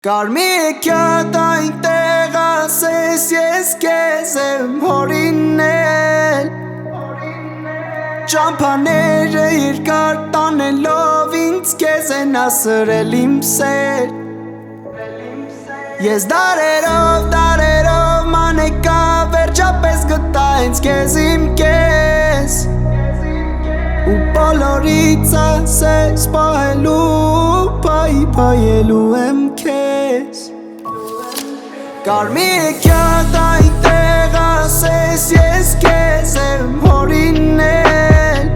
Կարմիր քյատ այնտեղ ասես ես քեզ եմ հորինել Ճամփաները երկար տանելով ինձ քեզ են ասրել իմ սեր Ես դարերով մանեկա վերջապես գտա ինձ քեզ իմ քեզ Ու բոլորից ասես պահելու Պայելու եմ քեզ Կարմիր քյատ այնտեղ ասես ես քեզ եմ հորինել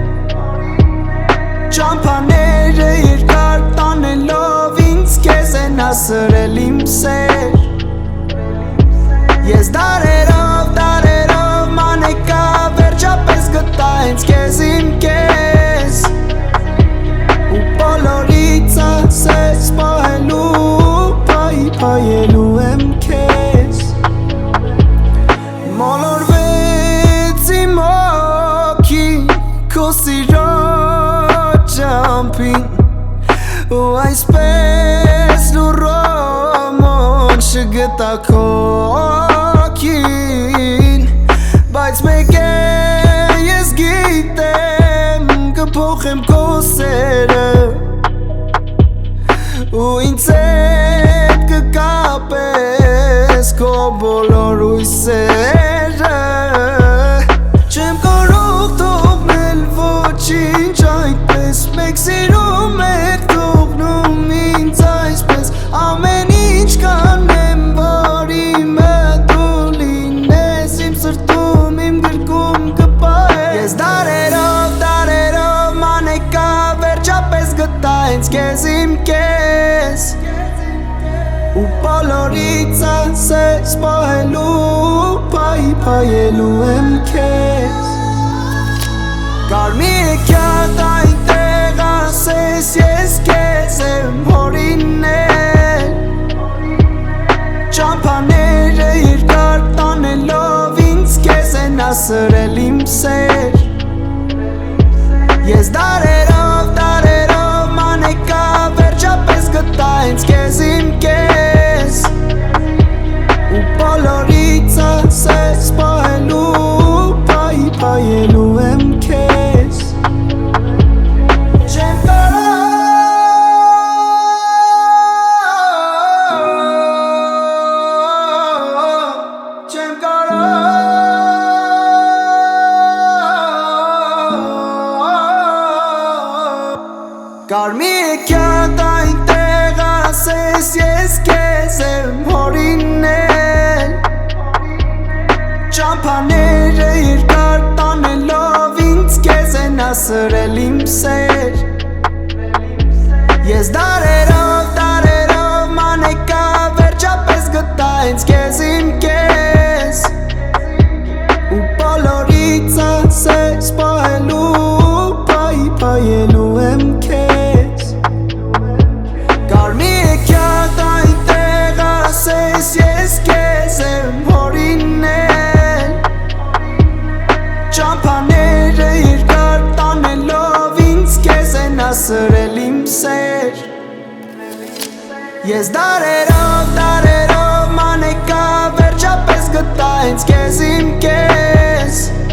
Ճամփաները երկար տանելով ինձ քեզ են ասրել իմ սեր Ես դարերով մանեկա վերջապես գտա ինձ քեզ իմ քեզ Ու բոլորից ասես պահելու եմ քեզ Մոլորվեց իմ օքին քո սիրո ճամփին Ու այսպես լուրոմոն չգտա քո օքին Բայց մեկ է ես գիտեմ կփոխեմ քո սերը Ու ինձ հետ կկապես քո բոլոր հույսերը Չեմ կարող թողնել ոչինչ այդպես Մեկ սիրում եք թողնում ինձ այսպես Ամեն ինչ կանեմ որ իմը դու լինես Իմ սրտում իմ գրկում կպահես Ես դարերով մանեկա վերջապես գտա ինձ քեզ իմ քեզ Ու բոլորից ասես պահելու եմ քեզ Կարմիր քյատ այնտեղ ասես ես քեզ եմ հորինել Ճամփաները երկար տանելով ինձ քեզ են ասրել իմ սեր Ես դարերով մանեկա վերջապես գտա ինձ քեզ իմ քեզ Ու բոլորից ասես պահելու եմ քեզ Չեմ Կարմիր քյատ այնտեղ ասես ես քեզ եմ հորինել Ճամփաները երկար տանելով ինձ քեզ են ասրել իմ սեր Ես դարերով մանեկա վերջապես գտա ինձ քեզ իմ քեզ Ու բոլորից ասես պահելու եմ քեզ Կարմիր քյատ այնտեղ ասես ես քեզ եմ հորինել Ճամփաները երկար տանելով ինձ քեզ են ասրել իմ սեր Ես դարերով մանեկա վերջապես գտա ինձ քեզ իմ քեզ